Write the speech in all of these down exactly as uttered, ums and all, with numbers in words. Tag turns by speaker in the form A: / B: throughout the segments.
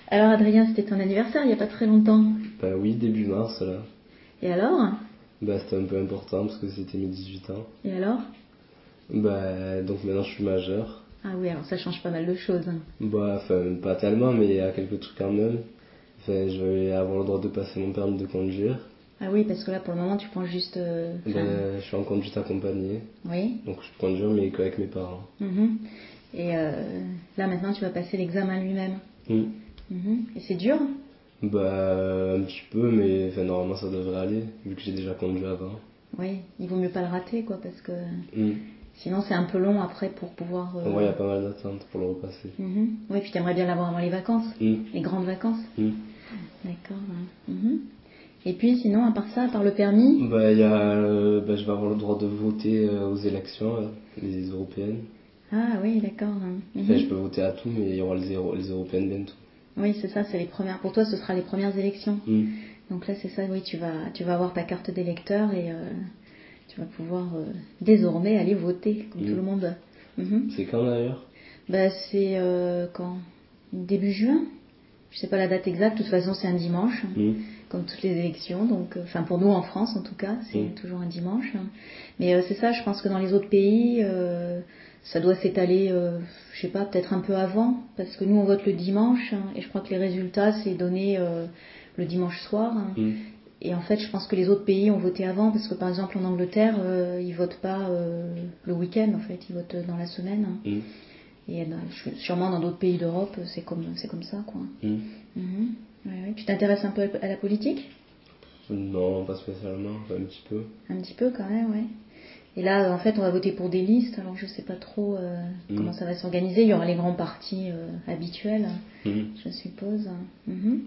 A: Alors Adrien, c'était ton anniversaire il n'y a pas très longtemps.
B: Bah oui, début mars là.
A: Et alors?
B: Bah c'était un peu important parce que c'était mes dix-huit ans.
A: Et alors?
B: Bah donc maintenant je suis majeur.
A: Ah oui, alors ça change pas mal de choses.
B: Bah enfin pas tellement, mais il y a quelques trucs quand même. Enfin je vais avoir le droit de passer mon permis de conduire.
A: Ah oui, parce que là pour le moment tu prends juste... Euh,
B: bah, je suis en conduite accompagnée.
A: Oui.
B: Donc je peux conduire mais qu'avec mes parents.
A: Mm-hmm. Et euh, là maintenant tu vas passer l'examen lui-même.
B: Mm.
A: Mm-hmm. Et c'est dur?
B: Bah un petit peu, mais enfin, normalement ça devrait aller, vu que j'ai déjà conduit avant.
A: Oui, il vaut mieux pas le rater quoi, parce que
B: mm.
A: sinon c'est un peu long après pour pouvoir... Euh...
B: Ouais, il y a pas mal d'attentes pour le repasser.
A: Mm-hmm. Oui, puis t'aimerais bien l'avoir avant les vacances,
B: mm.
A: les grandes vacances.
B: mm.
A: D'accord. Mm-hmm. Et puis sinon, à part ça, à part le permis?
B: Bah, y a, euh, bah je vais avoir le droit de voter euh, aux élections, là, les européennes.
A: Ah oui, d'accord. Mm-hmm.
B: Enfin, je peux voter à tout, mais il y aura les, les européennes bientôt.
A: Oui, c'est ça, c'est les premières. Pour toi, ce sera les premières élections.
B: Mm.
A: Donc là, c'est ça, oui, tu vas, tu vas avoir ta carte d'électeur et euh, tu vas pouvoir euh, désormais aller voter, comme
B: mm.
A: tout le monde. Mm-hmm.
B: C'est quand d'ailleurs?
A: Bah, c'est euh, quand? Début juin. Je sais pas la date exacte, de toute façon, c'est un dimanche,
B: mm.
A: comme toutes les élections. Donc, enfin, pour nous en France, en tout cas, c'est
B: mm.
A: toujours un dimanche. Mais euh, c'est ça, je pense que dans les autres pays, euh, ça doit s'étaler, euh, je sais pas, peut-être un peu avant, parce que nous, on vote le dimanche, hein, et je crois que les résultats, c'est donné euh, le dimanche soir. Hein.
B: mm.
A: Et en fait, je pense que les autres pays ont voté avant, parce que par exemple, en Angleterre, euh, ils votent pas euh, le week-end, en fait, ils votent dans la semaine. Hein.
B: mm.
A: Et ben, sûrement dans d'autres pays d'Europe, c'est comme, c'est comme ça, quoi.
B: mm.
A: Mm-hmm. Ouais, ouais. Tu t'intéresses un peu à la politique?
B: Non, pas spécialement, un petit peu.
A: Un petit peu quand même, ouais. Et là, en fait, on va voter pour des listes, alors je sais pas trop euh, mm. comment ça va s'organiser. Il y aura les grands partis euh, habituels,
B: mm.
A: je suppose. Mm-hmm.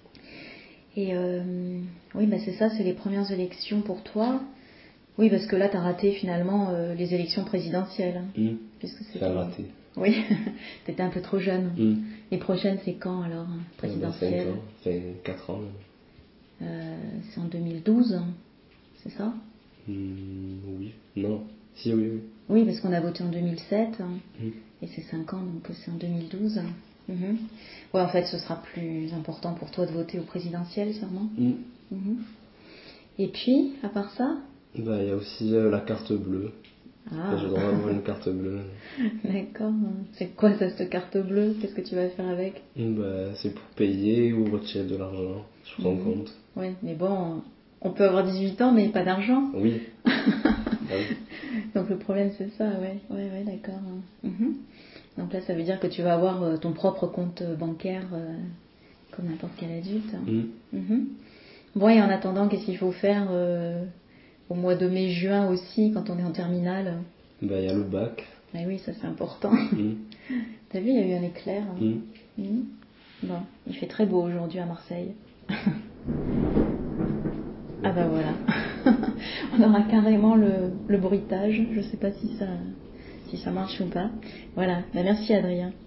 A: Et euh, oui, bah c'est ça, c'est les premières élections pour toi. Oui, parce que là, tu as raté finalement euh, les élections présidentielles.
B: mm.
A: Puisque
B: c'était... J'ai raté.
A: Oui, tu étais un peu trop jeune.
B: mm.
A: Les prochaines, c'est quand alors? Présidentielles?
B: cinq ans, enfin quatre ans même.
A: Euh, c'est en deux mille douze, c'est ça?
B: mm, Oui, non, si, oui, oui.
A: Oui, parce qu'on a voté en deux mille sept,
B: mm.
A: et c'est cinq ans, donc c'est en deux mille douze. Mm-hmm. Ouais, en fait, ce sera plus important pour toi de voter au présidentiel, sûrement.
B: mm.
A: Mm-hmm. Et puis, à part ça?
B: Bah, il y a aussi euh, la carte bleue.
A: Ah.
B: J'ai le droit d'avoir une carte bleue.
A: D'accord. C'est quoi ça, cette carte bleue? Qu'est-ce que tu vas faire avec?
B: Bah, c'est pour payer ou retirer de l'argent sur ton mmh. compte.
A: Oui, mais bon, on peut avoir dix-huit ans, mais pas d'argent.
B: Oui. Ah oui.
A: Donc le problème, c'est ça, ouais. Ouais, ouais, d'accord. Mmh. Donc là, ça veut dire que tu vas avoir ton propre compte bancaire euh, comme n'importe quel adulte.
B: Mmh.
A: Mmh. Bon, et en attendant, qu'est-ce qu'il faut faire euh, au mois de mai-juin aussi, quand on est en terminale?
B: Bah, il y a le bac.
A: Ah oui, ça c'est important.
B: Mmh.
A: T'as vu, il y a eu un éclair. Hein.
B: Mmh.
A: Mmh. Bon, il fait très beau aujourd'hui à Marseille. Ah bah voilà. On aura carrément le, le bruitage. Je sais pas si ça, si ça marche ou pas. Voilà. Bah, merci Adrien.